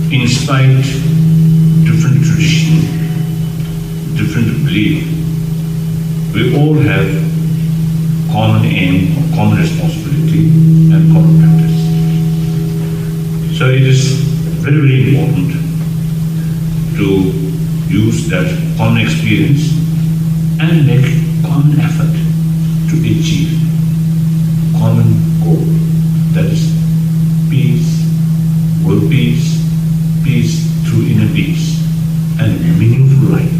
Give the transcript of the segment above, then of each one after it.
Inspired different tradition, different belief, we all have common aim, common responsibility, and common practice. So it is very, very important to use that common experience and make common effort to achieve common goal, that is peace, world peace, peace through inner peace, and a meaningful life.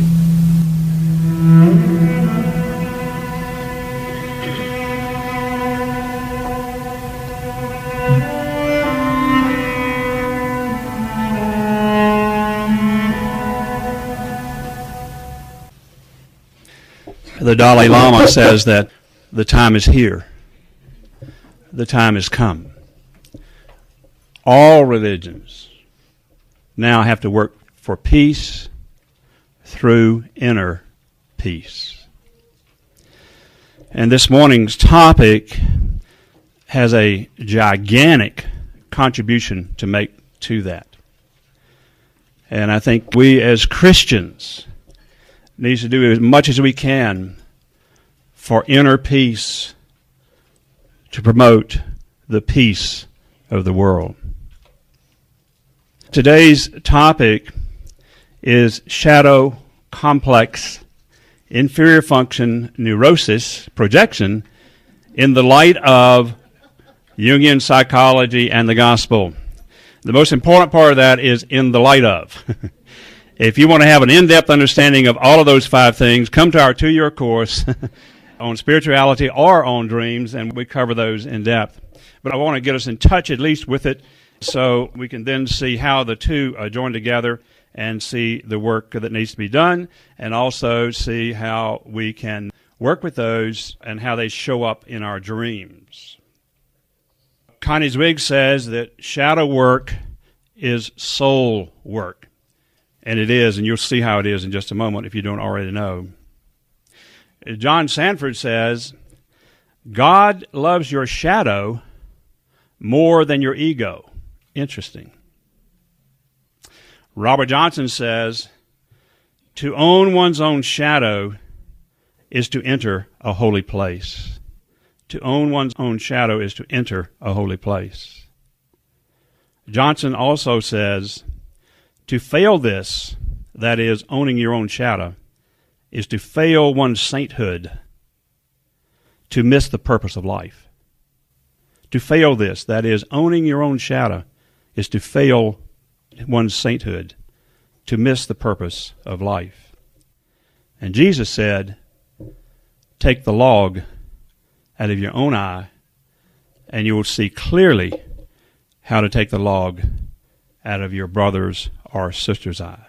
The Dalai Lama says that the time is here. The time has come. All religions now have to work for peace through inner peace. And this morning's topic has a gigantic contribution to make to that. And I think we as Christians need to do as much as we can for inner peace to promote the peace of the world. Today's topic is shadow complex inferior function neurosis projection in the light of Jungian psychology and the gospel. The most important part of that is in the light of. If you want to have an in-depth understanding of all of those 5 things, come to our 2-year course on spirituality or on dreams, and we cover those in depth. But I want to get us in touch at least with it so we can then see how the two join together and see the work that needs to be done, and also see how we can work with those and how they show up in our dreams. Connie Zwig says that shadow work is soul work. And it is, and you'll see how it is in just a moment if you don't already know. John Sanford says, God loves your shadow more than your ego. Interesting. Robert Johnson says, to own one's own shadow is to enter a holy place. To own one's own shadow is to enter a holy place. Johnson also says, to fail this, that is, owning your own shadow, is to fail one's sainthood, to miss the purpose of life. To fail this, that is, owning your own shadow, is to fail one's sainthood, to miss the purpose of life. And Jesus said, take the log out of your own eye, and you will see clearly how to take the log out of your brother's or sister's eye.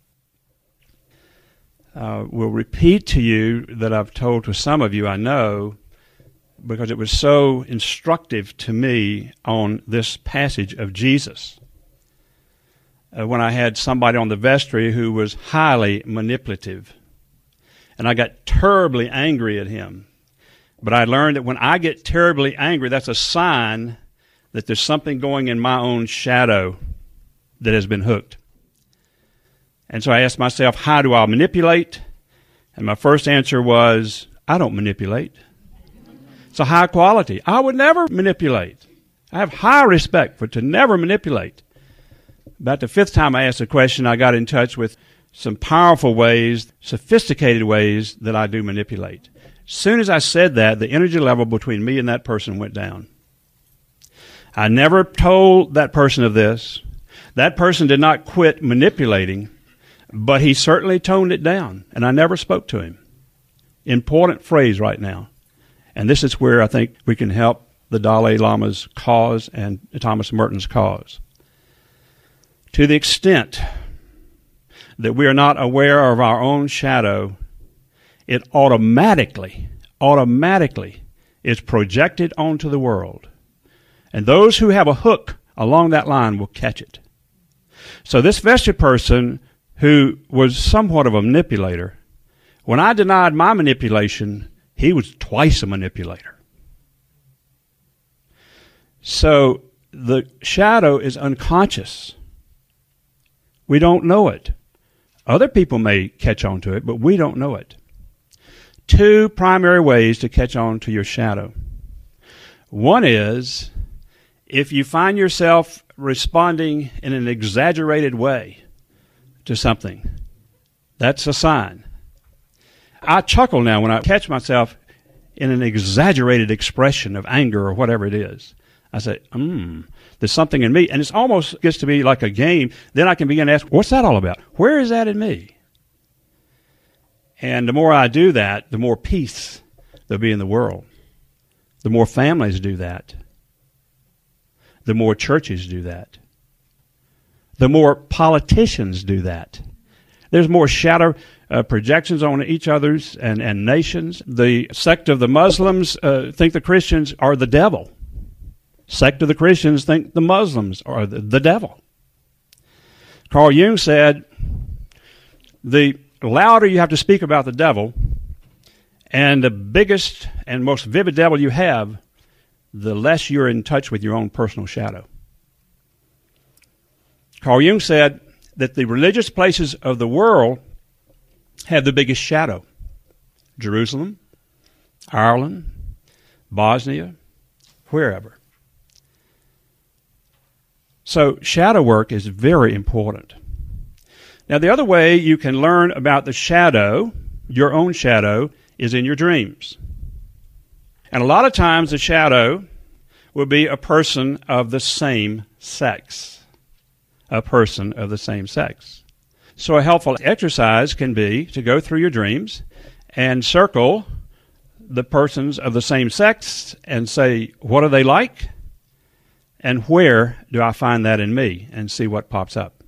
Will repeat to you that I've told to some of you, I know, because it was so instructive to me on this passage of Jesus. When I had somebody on the vestry who was highly manipulative, and I got terribly angry at him. But I learned that when I get terribly angry, that's a sign that there's something going in my own shadow that has been hooked. And so I asked myself, how do I manipulate? And my first answer was, I don't manipulate. It's a high quality. I would never manipulate. I have high respect for to never manipulate. About the 5th time I asked the question, I got in touch with some powerful ways, sophisticated ways that I do manipulate. As soon as I said that, the energy level between me and that person went down. I never told that person of this. That person did not quit manipulating, but he certainly toned it down, and I never spoke to him. Important phrase right now. And this is where I think we can help the Dalai Lama's cause and Thomas Merton's cause. To the extent that we are not aware of our own shadow, it automatically is projected onto the world. And those who have a hook along that line will catch it. So this vested person who was somewhat of a manipulator, when I denied my manipulation, he was twice a manipulator. So the shadow is unconscious. We don't know it. Other people may catch on to it, but we don't know it. Two primary ways to catch on to your shadow. One is if you find yourself responding in an exaggerated way to something. That's a sign. I chuckle now when I catch myself in an exaggerated expression of anger or whatever it is. I say, there's something in me. And it almost gets to be like a game. Then I can begin to ask, what's that all about? Where is that in me? And the more I do that, the more peace there'll be in the world. The more families do that. The more churches do that. The more politicians do that. There's more shadow projections on each other's and nations. The sect of the Muslims think the Christians are the devil. Sect of the Christians think the Muslims are the devil. Carl Jung said, the louder you have to speak about the devil, and the biggest and most vivid devil you have, the less you're in touch with your own personal shadow. Carl Jung said that the religious places of the world have the biggest shadow. Jerusalem, Ireland, Bosnia, wherever. So shadow work is very important. Now, the other way you can learn about the shadow, your own shadow, is in your dreams. And a lot of times the shadow will be a person of the same sex. A person of the same sex. So a helpful exercise can be to go through your dreams and circle the persons of the same sex and say, what are they like? And where do I find that in me? And see what pops up.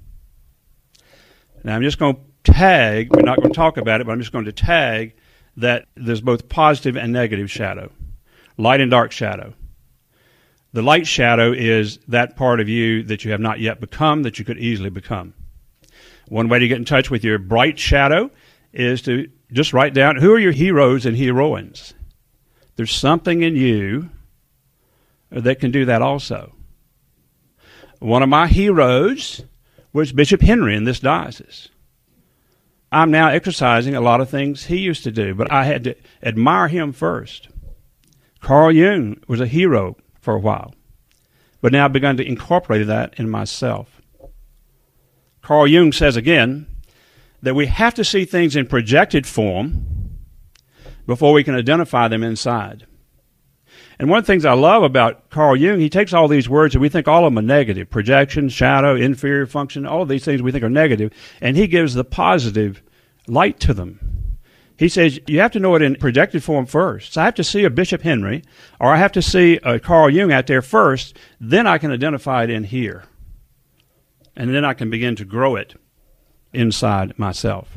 Now I'm just going to tag, we're not going to talk about it, but I'm just going to tag that there's both positive and negative shadow. Light and dark shadow. The light shadow is that part of you that you have not yet become that you could easily become. One way to get in touch with your bright shadow is to just write down who are your heroes and heroines. There's something in you that can do that also. One of my heroes was Bishop Henry in this diocese. I'm now exercising a lot of things he used to do, but I had to admire him first. Carl Jung was a hero for a while, but now I've begun to incorporate that in myself. Carl Jung says again that we have to see things in projected form before we can identify them inside. And one of the things I love about Carl Jung, he takes all these words and we think all of them are negative. Projection, shadow, inferior function, all of these things we think are negative, and he gives the positive light to them. He says you have to know it in projected form first. So I have to see a Bishop Henry, or I have to see a Carl Jung out there first, then I can identify it in here. And then I can begin to grow it inside myself.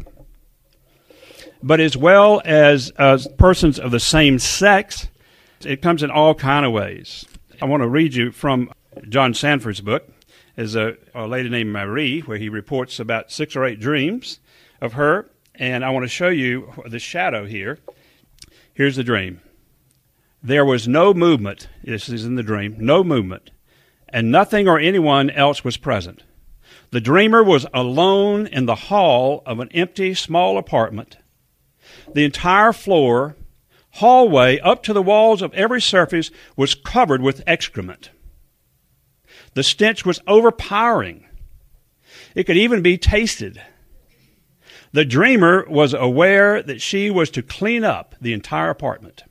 But as well as persons of the same sex, it comes in all kind of ways. I want to read you from John Sanford's book. There's a lady named Marie, where he reports about 6 or 8 dreams of her. And I want to show you the shadow here. Here's the dream. There was no movement. This is in the dream. No movement. And nothing or anyone else was present. The dreamer was alone in the hall of an empty, small apartment. The entire floor, hallway, up to the walls of every surface was covered with excrement. The stench was overpowering. It could even be tasted. The dreamer was aware that she was to clean up the entire apartment.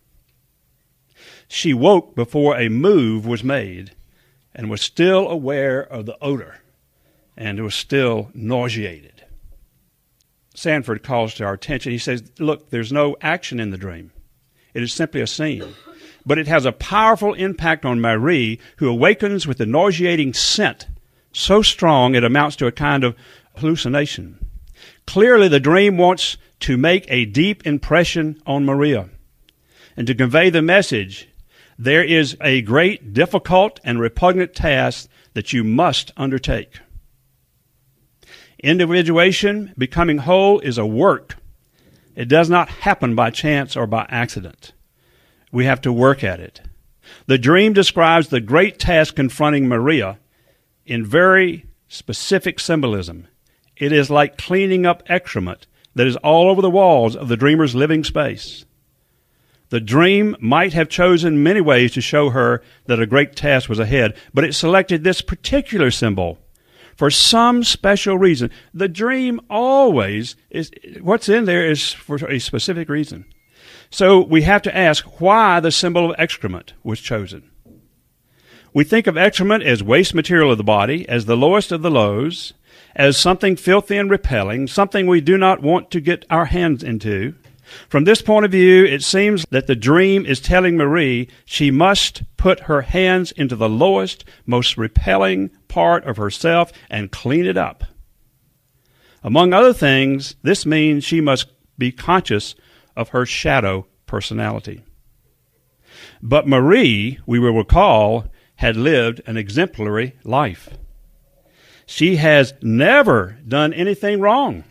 She woke before a move was made and was still aware of the odor and was still nauseated. Sanford calls to our attention. He says, look, there's no action in the dream. It is simply a scene. But it has a powerful impact on Marie, who awakens with the nauseating scent so strong it amounts to a kind of hallucination. Clearly, the dream wants to make a deep impression on Maria and to convey the message, there is a great, difficult, and repugnant task that you must undertake. Individuation, becoming whole, is a work. It does not happen by chance or by accident. We have to work at it. The dream describes the great task confronting Maria in very specific symbolism. it is like cleaning up excrement that is all over the walls of the dreamer's living space. The dream might have chosen many ways to show her that a great task was ahead, but it selected this particular symbol for some special reason. The dream always is, what's in there is for a specific reason. So we have to ask why the symbol of excrement was chosen. We think of excrement as waste material of the body, as the lowest of the lows, as something filthy and repelling, something we do not want to get our hands into. From this point of view, it seems that the dream is telling Marie she must put her hands into the lowest, most repelling part of herself and clean it up. Among other things, this means she must be conscious of her shadow personality. But Marie, we will recall, had lived an exemplary life. She has never done anything wrong.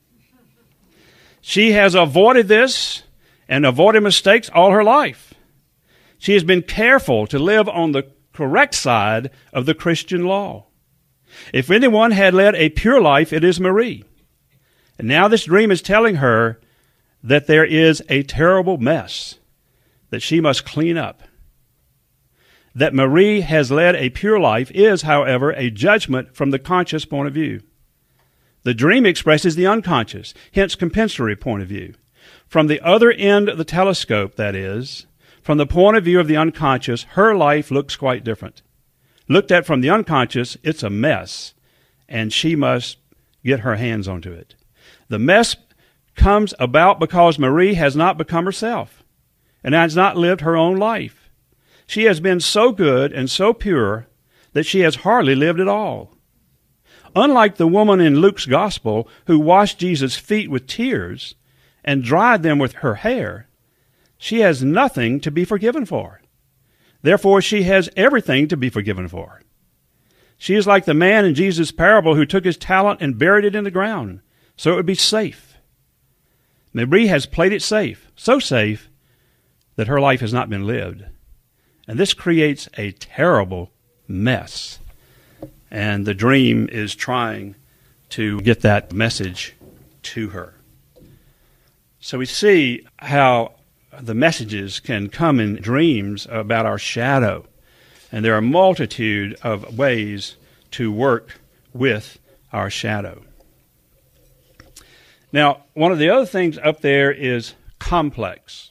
She has avoided this and avoided mistakes all her life. She has been careful to live on the correct side of the Christian law. If anyone had led a pure life, it is Marie. And now this dream is telling her that there is a terrible mess that she must clean up. That Marie has led a pure life is, however, a judgment from the conscious point of view. The dream expresses the unconscious, hence compensatory point of view. From the other end of the telescope, that is, from the point of view of the unconscious, her life looks quite different. Looked at from the unconscious, it's a mess, and she must get her hands onto it. The mess comes about because Marie has not become herself and has not lived her own life. She has been so good and so pure that she has hardly lived at all. Unlike the woman in Luke's gospel who washed Jesus' feet with tears and dried them with her hair, she has nothing to be forgiven for. Therefore, she has everything to be forgiven for. She is like the man in Jesus' parable who took his talent and buried it in the ground so it would be safe. Marie has played it safe, so safe that her life has not been lived. And this creates a terrible mess. And the dream is trying to get that message to her. So we see how the messages can come in dreams about our shadow. And there are a multitude of ways to work with our shadow. Now, one of the other things up there is complex.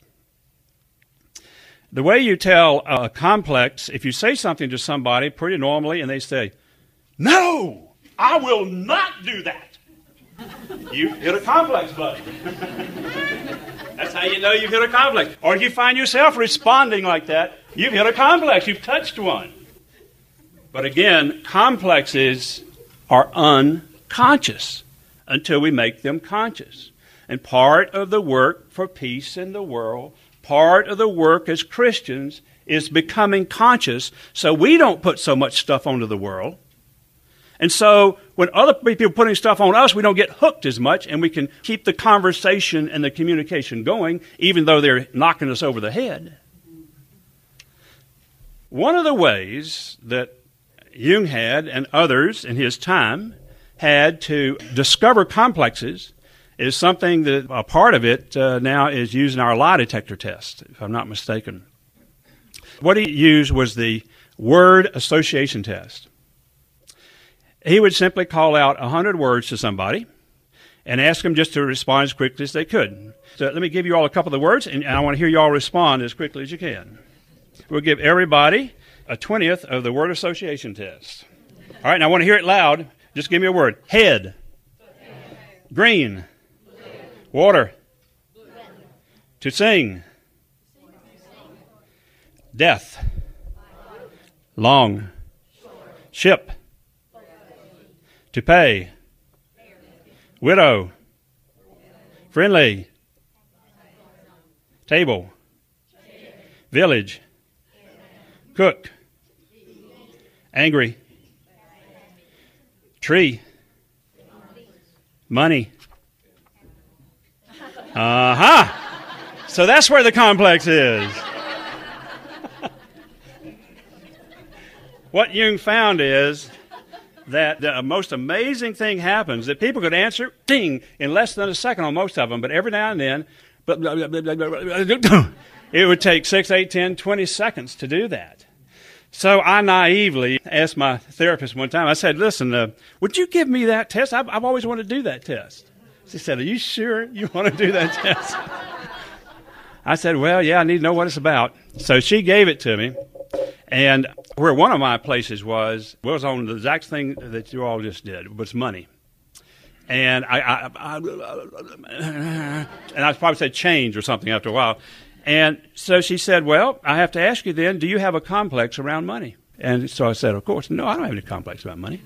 The way you tell a complex, if you say something to somebody pretty normally and they say, "No, I will not do that," you hit a complex button. That's how you know you've hit a complex. Or if you find yourself responding like that, you've hit a complex. You've touched one. But again, complexes are unconscious until we make them conscious. And part of the work for peace in the world, part of the work as Christians, is becoming conscious so we don't put so much stuff onto the world. And so when other people are putting stuff on us, we don't get hooked as much, and we can keep the conversation and the communication going, even though they're knocking us over the head. One of the ways that Jung had, and others in his time, had to discover complexes is something that a part of it now is used in our lie detector test, if I'm not mistaken. What he used was the word association test. He would simply call out 100 words to somebody and ask them just to respond as quickly as they could. So let me give you all a couple of the words, and I want to hear you all respond as quickly as you can. We'll give everybody a 20th of the word association test. All right, and I want to hear it loud. Just give me a word. Head. Green. Water. To sing. Death. Long. Ship. To pay. Widow. Friendly. Table. Village. Cook. Angry. Tree. Money. So that's where the complex is. What Jung found is that the most amazing thing happens, that people could answer, ding, in less than a second on most of them, but every now and then, it would take 6, 8, 10, 20 seconds to do that. So I naively asked my therapist one time, I said, listen, would you give me that test? I've always wanted to do that test. She said, are you sure you want to do that test? I said, well, yeah, I need to know what it's about. So she gave it to me. And where one of my places was on the exact thing that you all just did, was money. And I probably said change or something after a while. And so she said, well, I have to ask you then, do you have a complex around money? And so I said, of course, no, I don't have any complex about money.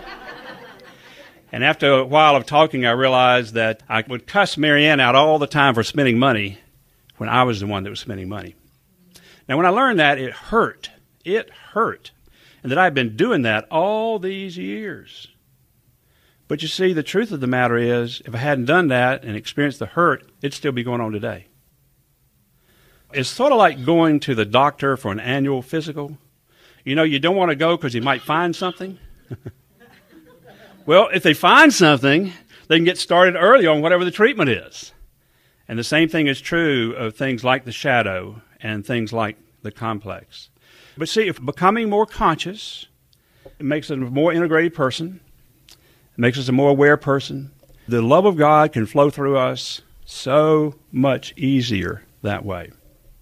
And after a while of talking, I realized that I would cuss Marianne out all the time for spending money when I was the one that was spending money. Now, when I learned that, it hurt. It hurt. And that I've been doing that all these years. But you see, the truth of the matter is, if I hadn't done that and experienced the hurt, it'd still be going on today. It's sort of like going to the doctor for an annual physical. You know, you don't want to go because you might find something. Well, if they find something, they can get started early on whatever the treatment is. And the same thing is true of things like the shadow and things like the complex. But see, if becoming more conscious, it makes us a more integrated person. It makes us a more aware person. The love of God can flow through us so much easier that way.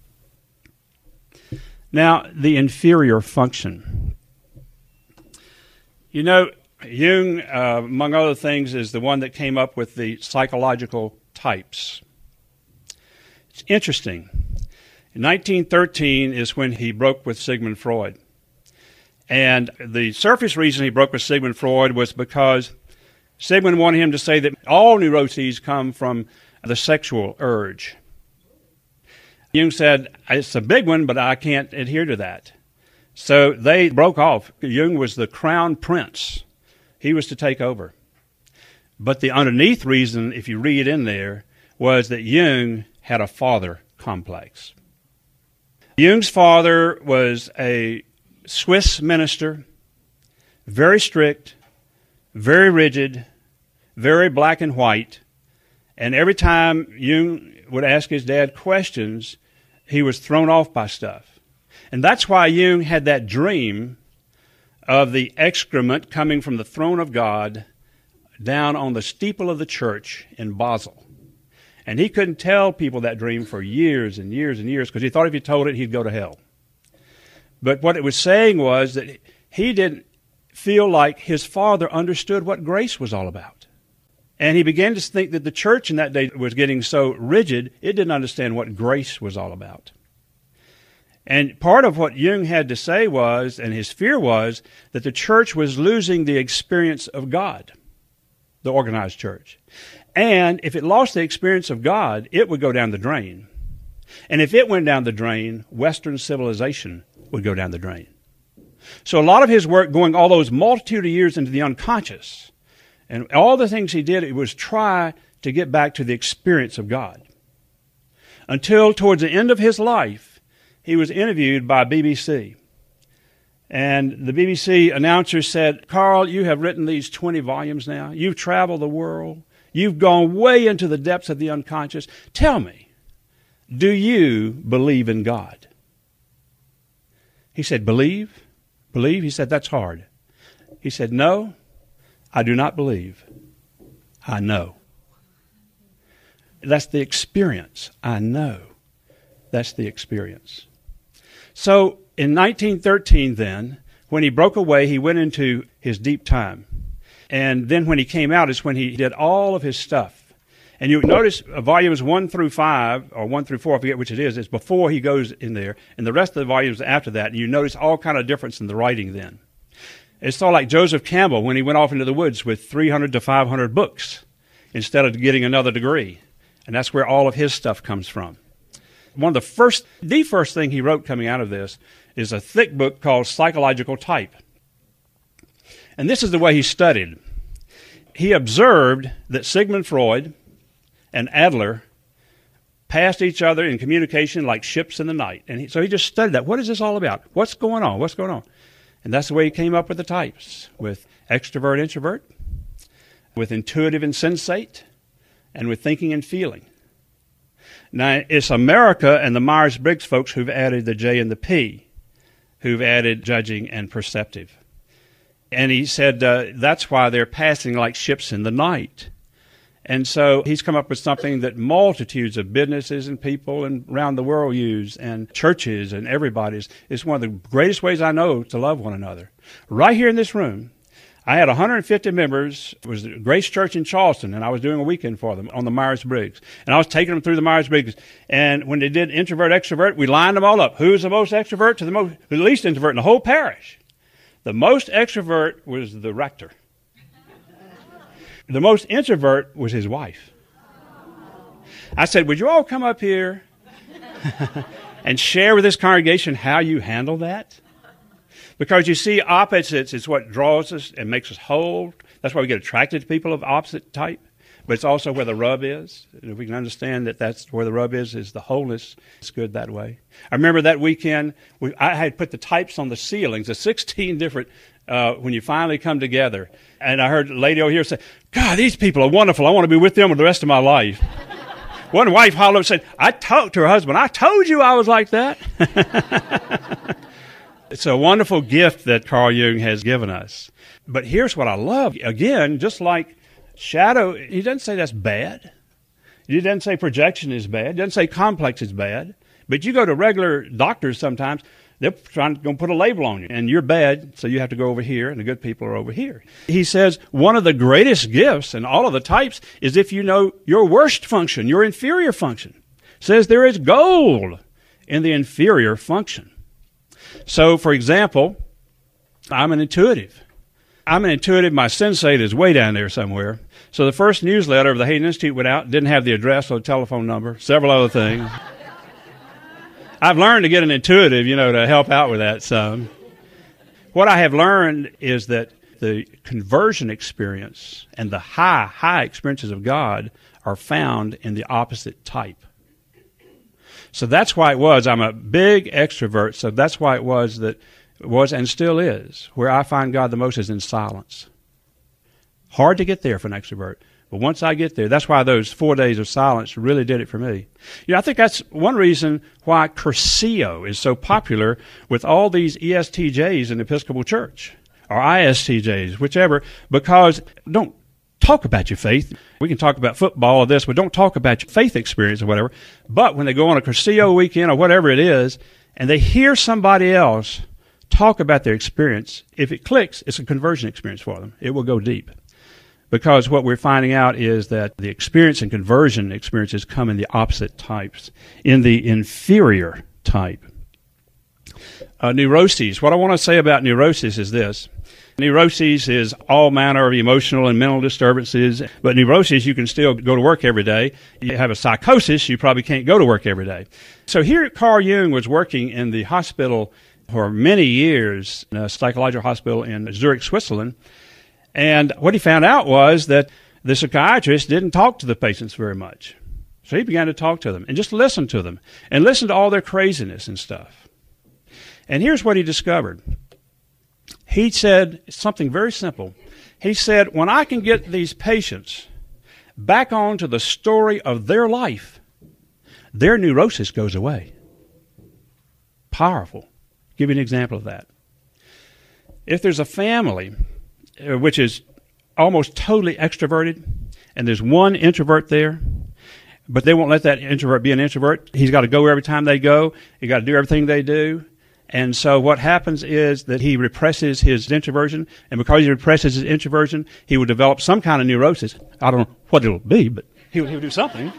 Now, the inferior function. You know, Jung, among other things, is the one that came up with the psychological types. It's interesting. In 1913 is when he broke with Sigmund Freud. And the surface reason he broke with Sigmund Freud was because Sigmund wanted him to say that all neuroses come from the sexual urge. Jung said, it's a big one, but I can't adhere to that. So they broke off. Jung was the crown prince. He was to take over. But the underneath reason, if you read in there, was that Jung had a father complex. Jung's father was a Swiss minister, very strict, very rigid, very black and white. And every time Jung would ask his dad questions, he was thrown off by stuff. And that's why Jung had that dream of the excrement coming from the throne of God down on the steeple of the church in Basel. And he couldn't tell people that dream for years and years and years because he thought if he told it, he'd go to hell. But what it was saying was that he didn't feel like his father understood what grace was all about. And he began to think that the church in that day was getting so rigid, it didn't understand what grace was all about. And part of what Jung had to say was, and his fear was, that the church was losing the experience of God, the organized church. And if it lost the experience of God, it would go down the drain. And if it went down the drain, Western civilization would go down the drain. So a lot of his work going all those multitude of years into the unconscious, and all the things he did, it was try to get back to the experience of God. Until towards the end of his life, he was interviewed by BBC. And the BBC announcer said, Carl, you have written these 20 volumes now. You've traveled the world. You've gone way into the depths of the unconscious. Tell me, do you believe in God? He said, believe? Believe? He said, that's hard. He said, no, I do not believe. I know. That's the experience. I know. That's the experience. So in 1913 then, when he broke away, he went into his deep time. And then when he came out is when he did all of his stuff. And you notice volumes 1 through 5, or 1 through 4, I forget which it is, it's before he goes in there. And the rest of the volumes after that, and you notice all kind of difference in the writing then. It's sort of like Joseph Campbell when he went off into the woods with 300 to 500 books instead of getting another degree. And that's where all of his stuff comes from. The first thing he wrote coming out of this is a thick book called Psychological Type. And this is the way he studied. He observed that Sigmund Freud and Adler passed each other in communication like ships in the night. And so he just studied that. What is this all about? What's going on? What's going on? And that's the way he came up with the types, with extrovert, introvert, with intuitive and sensate, and with thinking and feeling. Now, it's America and the Myers-Briggs folks who've added the J and the P, who've added judging and perceptive. And he said that's why they're passing like ships in the night. And so he's come up with something that multitudes of businesses and people and around the world use, and churches and everybody's. It's one of the greatest ways I know to love one another. Right here in this room, I had 150 members. It was Grace Church in Charleston, and I was doing a weekend for them on the Myers-Briggs. And I was taking them through the Myers-Briggs. And when they did introvert, extrovert, we lined them all up. Who's the most extrovert to the least introvert in the whole parish? The most extrovert was the rector. The most introvert was his wife. I said, would you all come up here and share with this congregation how you handle that? Because you see, opposites is what draws us and makes us whole. That's why we get attracted to people of opposite type. But it's also where the rub is. And if we can understand that that's where the rub is the wholeness. It's good that way. I remember that weekend, I had put the types on the ceilings, the 16 different, when you finally come together. And I heard a lady over here say, God, these people are wonderful. I want to be with them for the rest of my life. One wife hollered up and said, I talked to her husband. I told you I was like that. It's a wonderful gift that Carl Jung has given us. But here's what I love. Again, just like shadow, he doesn't say that's bad. He doesn't say projection is bad. He doesn't say complex is bad. But you go to regular doctors sometimes, they're trying to put a label on you. And you're bad, so you have to go over here, and the good people are over here. He says one of the greatest gifts in all of the types is if you know your worst function, your inferior function. Says there is gold in the inferior function. So, for example, I'm an intuitive. My sensate is way down there somewhere. So the first newsletter of the Hayden Institute went out, didn't have the address or the telephone number, several other things. I've learned to get an intuitive, to help out with that some. What I have learned is that the conversion experience and the high experiences of God are found in the opposite type. So that's why it was. I'm a big extrovert, so that's why it was and still is, where I find God the most is in silence. Hard to get there for an extrovert. But once I get there, that's why those 4 days of silence really did it for me. I think that's one reason why Cursillo is so popular with all these ESTJs in the Episcopal Church, or ISTJs, whichever, because don't talk about your faith. We can talk about football or this, but don't talk about your faith experience or whatever. But when they go on a Cursillo weekend or whatever it is, and they hear somebody else talk about their experience, if it clicks, it's a conversion experience for them. It will go deep. Because what we're finding out is that the experience and conversion experiences come in the opposite types, in the inferior type. Neuroses. What I want to say about neurosis is this. Neuroses is all manner of emotional and mental disturbances, but neurosis, you can still go to work every day. You have a psychosis, you probably can't go to work every day. So here Carl Jung was working in the hospital for many years, in a psychological hospital in Zurich, Switzerland. And what he found out was that the psychiatrist didn't talk to the patients very much. So he began to talk to them and just listen to them and listen to all their craziness and stuff. And here's what he discovered. He said something very simple. He said, when I can get these patients back onto the story of their life, their neurosis goes away. Powerful. I'll give you an example of that. If there's a family which is almost totally extroverted, and there's one introvert there, but they won't let that introvert be an introvert. He's got to go every time they go. He's got to do everything they do. And so what happens is that he represses his introversion, and because he represses his introversion, he will develop some kind of neurosis. I don't know what it'll be, but he'll do something.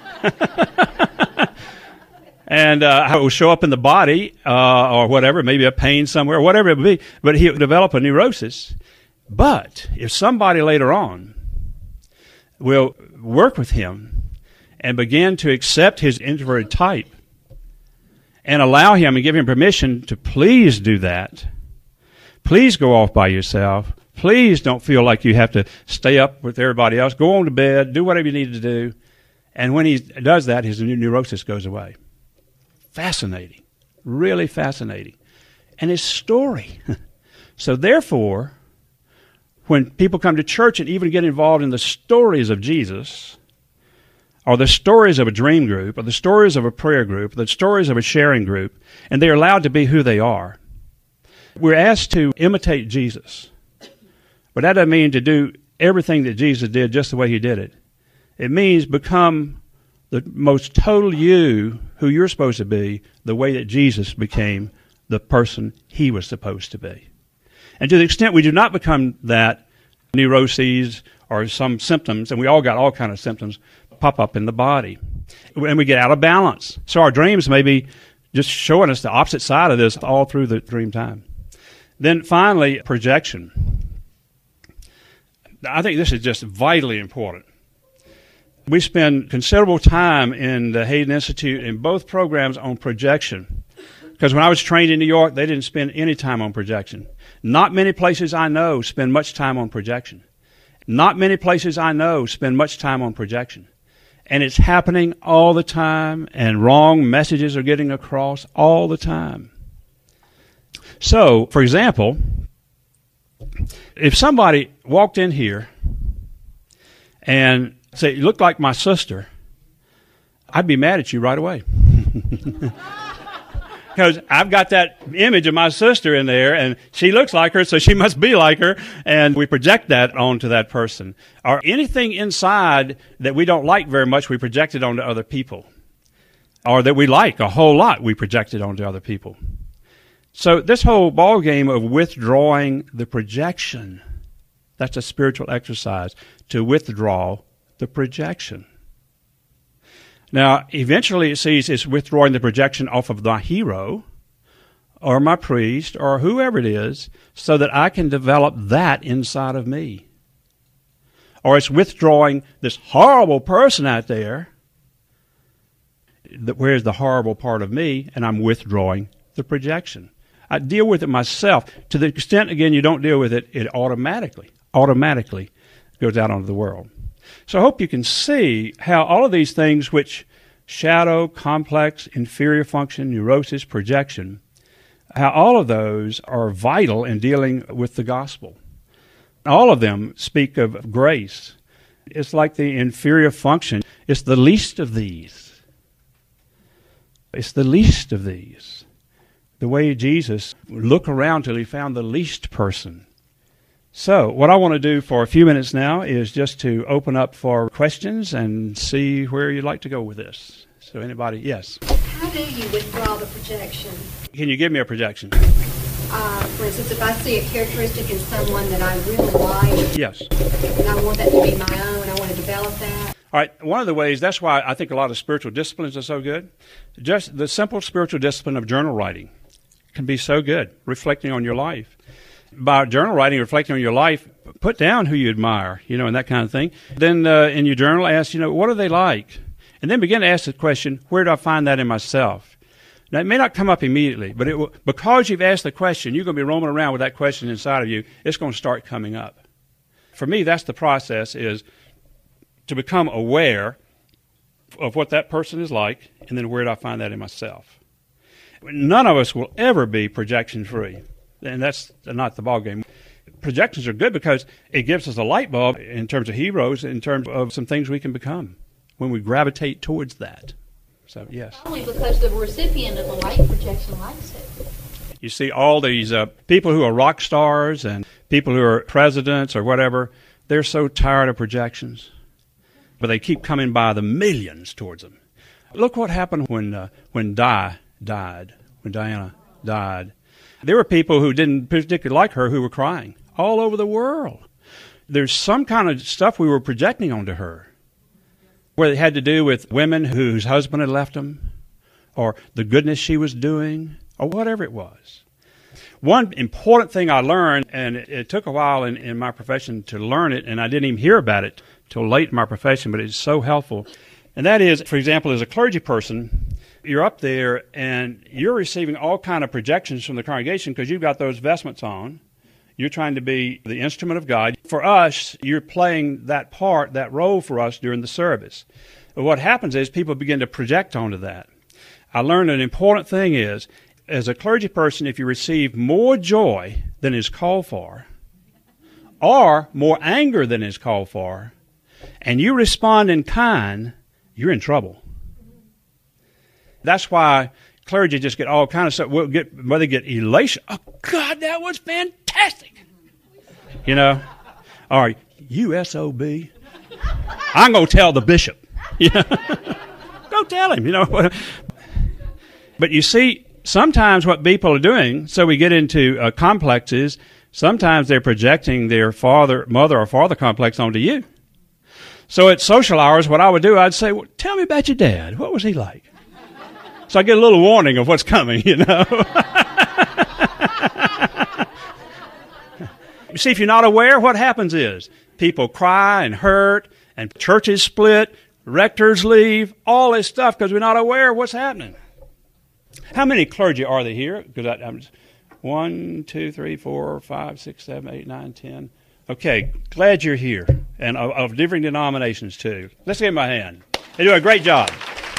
And it will show up in the body or whatever, maybe a pain somewhere, whatever it will be, but he'll develop a neurosis. But if somebody later on will work with him and begin to accept his introverted type and allow him and give him permission to please do that, please go off by yourself, please don't feel like you have to stay up with everybody else, go on to bed, do whatever you need to do, and when he does that, his neurosis goes away. Fascinating, really fascinating. And his story. So therefore, when people come to church and even get involved in the stories of Jesus, or the stories of a dream group, or the stories of a prayer group, the stories of a sharing group, and they're allowed to be who they are, we're asked to imitate Jesus. But that doesn't mean to do everything that Jesus did just the way he did it. It means become the most total you, who you're supposed to be, the way that Jesus became the person he was supposed to be. And to the extent we do not become that, neuroses or some symptoms, and we all got all kind of symptoms, pop up in the body. And we get out of balance. So our dreams may be just showing us the opposite side of this all through the dream time. Then finally, projection. I think this is just vitally important. We spend considerable time in the Hayden Institute in both programs on projection. Because when I was trained in New York, they didn't spend any time on projection. Not many places I know spend much time on projection. Not many places I know spend much time on projection. And it's happening all the time, and wrong messages are getting across all the time. So, for example, if somebody walked in here and said, "You look like my sister," I'd be mad at you right away. Because I've got that image of my sister in there, and she looks like her, so she must be like her, and we project that onto that person. Or anything inside that we don't like very much, we project it onto other people. Or that we like a whole lot, we project it onto other people. So this whole ball game of withdrawing the projection, that's a spiritual exercise, to withdraw the projection. Now, eventually it sees it's withdrawing the projection off of my hero or my priest or whoever it is so that I can develop that inside of me. Or it's withdrawing this horrible person out there, where's the horrible part of me, and I'm withdrawing the projection. I deal with it myself. To the extent, again, you don't deal with it, it automatically goes out onto the world. So I hope you can see how all of these things, which shadow, complex, inferior function, neurosis, projection, how all of those are vital in dealing with the gospel. All of them speak of grace. It's like the inferior function. It's the least of these. It's the least of these. The way Jesus looked around till he found the least person. So what I want to do for a few minutes now is just to open up for questions and see where you'd like to go with this. So anybody? Yes? How do you withdraw the projection? Can you give me a projection? For instance, if I see a characteristic in someone that I really like, yes, and I want that to be my own, I want to develop that. All right, one of the ways, that's why I think a lot of spiritual disciplines are so good. Just the simple spiritual discipline of journal writing can be so good, reflecting on your life. By journal writing, reflecting on your life, put down who you admire, and that kind of thing. Then in your journal, ask, what are they like? And then begin to ask the question, where do I find that in myself? Now, it may not come up immediately, but it will, because you've asked the question, you're going to be roaming around with that question inside of you, it's going to start coming up. For me, that's the process, is to become aware of what that person is like, and then where do I find that in myself? None of us will ever be projection-free. And that's not the ballgame. Projections are good because it gives us a light bulb in terms of heroes, in terms of some things we can become when we gravitate towards that. So, yes. Only because the recipient of the light projection likes it. You see all these people who are rock stars and people who are presidents or whatever, they're so tired of projections. But they keep coming by the millions towards them. Look what happened when Diana died. There were people who didn't particularly like her who were crying all over the world. There's some kind of stuff we were projecting onto her, where it had to do with women whose husband had left them, or the goodness she was doing, or whatever it was. One important thing I learned, and it took a while in my profession to learn it, and I didn't even hear about it till late in my profession, but it's so helpful. And that is, for example, as a clergy person, you're up there and you're receiving all kind of projections from the congregation because you've got those vestments on. You're trying to be the instrument of God. For us, you're playing that part, that role for us during the service. But what happens is people begin to project onto that. I learned an important thing is as a clergy person, if you receive more joy than is called for, or more anger than is called for, and you respond in kind, you're in trouble. That's why clergy just get all kind of stuff. Whether they get elation. Oh, God, that was fantastic. You know, or USOB. I'm going to tell the bishop. You know? Go tell him, you know. But you see, sometimes what people are doing, so we get into complexes, sometimes they're projecting their mother or father complex onto you. So at social hours, what I would do, I'd say, well, tell me about your dad. What was he like? So I get a little warning of what's coming, you know. You see, if you're not aware, what happens is people cry and hurt, and churches split, rectors leave, all this stuff because we're not aware of what's happening. How many clergy are there here? Because I'm 1, 2, 3, 4, 5, 6, 7, 8, 9, 10. Okay, glad you're here, and of different denominations too. Let's give them a hand. They do a great job.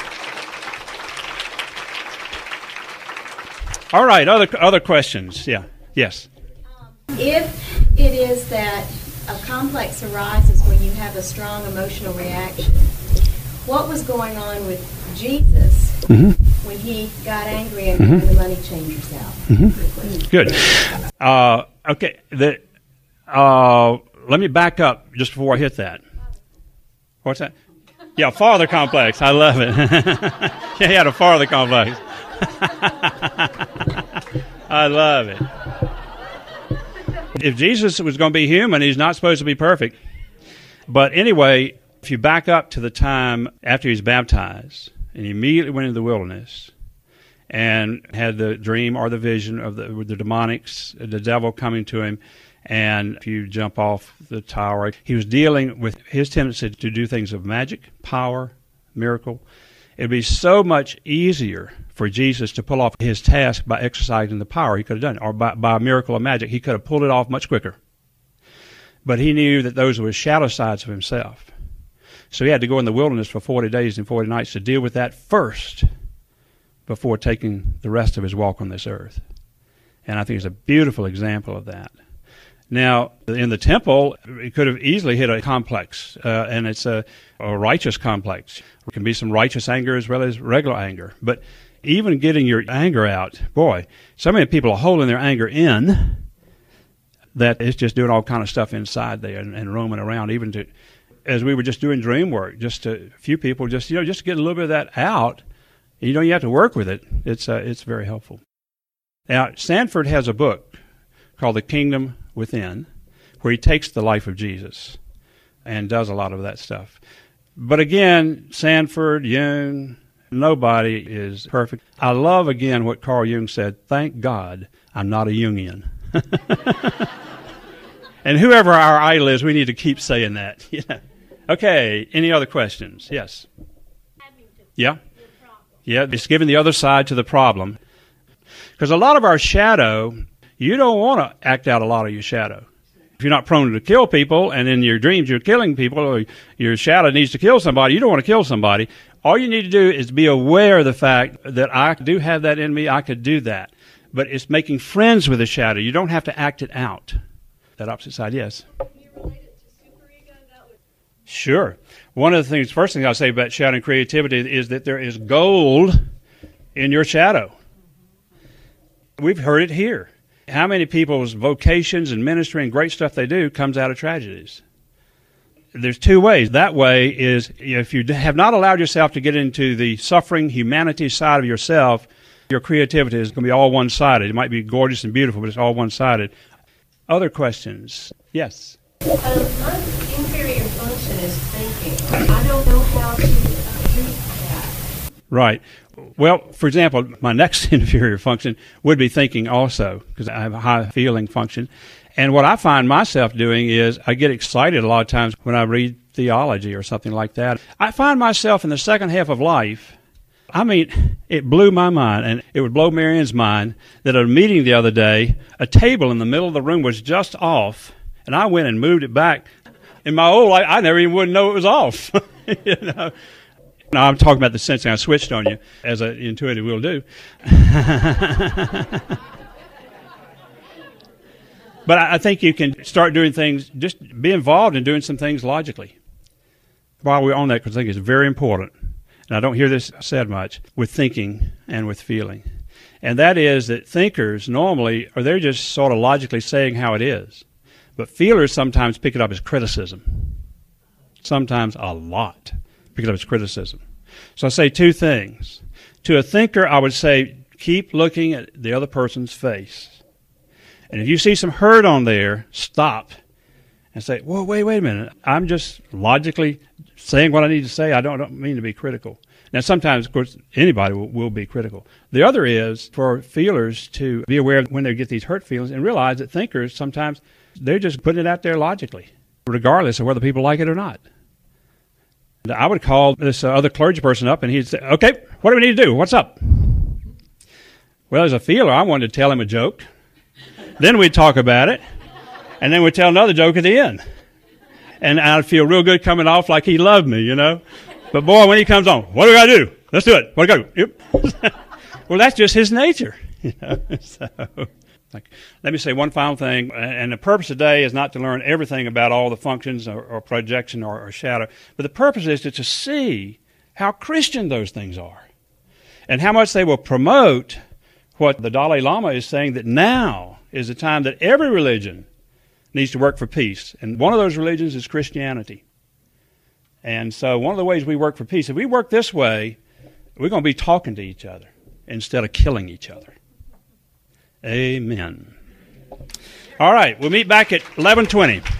All right, other questions? Yeah, yes. If it is that a complex arises when you have a strong emotional reaction, what was going on with Jesus when he got angry and threw the money changers out? Good. Okay. Let me back up just before I hit that. What's that? Yeah, father complex. I love it. He had a father complex. I love it. If Jesus was going to be human, he's not supposed to be perfect. But anyway, if you back up to the time after he was baptized, and he immediately went into the wilderness and had the dream or the vision of the demonics, the devil coming to him, and if you jump off the tower, he was dealing with his tendency to do things of magic, power, miracle. It would be so much easier for Jesus to pull off his task by exercising the power he could have done, or by a miracle of magic. He could have pulled it off much quicker. But he knew that those were shadow sides of himself. So he had to go in the wilderness for 40 days and 40 nights to deal with that first before taking the rest of his walk on this earth. And I think it's a beautiful example of that. Now, in the temple, it could have easily hit a complex, and it's a righteous complex. There can be some righteous anger as well as regular anger. But even getting your anger out, boy, so many people are holding their anger in that it's just doing all kind of stuff inside there and roaming around, even to, as we were just doing dream work, just a few people just to get a little bit of that out. You have to work with it. It's very helpful. Now, Sanford has a book called The Kingdom Within, where he takes the life of Jesus and does a lot of that stuff. But again, Sanford, Jung, nobody is perfect. I love, again, what Carl Jung said, thank God I'm not a Jungian. And whoever our idol is, we need to keep saying that. Yeah. Okay, any other questions? Yes. Yeah? Yeah, it's giving the other side to the problem. Because a lot of our shadow, you don't want to act out a lot of your shadow. If you're not prone to kill people, and in your dreams you're killing people, or your shadow needs to kill somebody, you don't want to kill somebody. All you need to do is be aware of the fact that I do have that in me, I could do that. But it's making friends with the shadow. You don't have to act it out. That opposite side, yes. Can you relate it to superego? Sure. One of the things, first thing I'll say about shadow and creativity is that there is gold in your shadow. We've heard it here. How many people's vocations and ministry and great stuff they do comes out of tragedies? There's two ways. That way is if you have not allowed yourself to get into the suffering, humanity side of yourself, your creativity is going to be all one-sided. It might be gorgeous and beautiful, but it's all one-sided. Other questions? Yes? My inferior function is thinking. I don't know how to treat that. Right. Well, for example, my next inferior function would be thinking also, because I have a high feeling function. And what I find myself doing is I get excited a lot of times when I read theology or something like that. I find myself in the second half of life, it blew my mind, and it would blow Marian's mind, that at a meeting the other day, a table in the middle of the room was just off, and I went and moved it back. In my old life, I never even wouldn't know it was off. Now, I'm talking about the sensing. I switched on you, as an intuitive will do. But I think you can start doing things, just be involved in doing some things logically. While we're on that, because I think it's very important, and I don't hear this said much, with thinking and with feeling. And that is that thinkers normally, or they're just sort of logically saying how it is. But feelers sometimes pick it up as criticism. Sometimes a lot pick it up as criticism. So I say two things. To a thinker, I would say, keep looking at the other person's face. And if you see some hurt on there, stop and say, whoa, wait a minute. I'm just logically saying what I need to say. I don't mean to be critical. Now, sometimes, of course, anybody will be critical. The other is for feelers to be aware of when they get these hurt feelings and realize that thinkers, sometimes, they're just putting it out there logically, regardless of whether people like it or not. I would call this other clergy person up, and he'd say, okay, what do we need to do? What's up? Well, as a feeler, I wanted to tell him a joke. Then we'd talk about it, and then we'd tell another joke at the end. And I'd feel real good coming off like he loved me, you know. But boy, when he comes on, what do we got to do? Let's do it. What do we got to do? Yep. Well, that's just his nature, you know. So, let me say one final thing, and the purpose today is not to learn everything about all the functions or projection or shadow, but the purpose is to see how Christian those things are and how much they will promote what the Dalai Lama is saying, that now is the time that every religion needs to work for peace. And one of those religions is Christianity. And so one of the ways we work for peace, if we work this way, we're going to be talking to each other instead of killing each other. Amen. All right, we'll meet back at 11:20.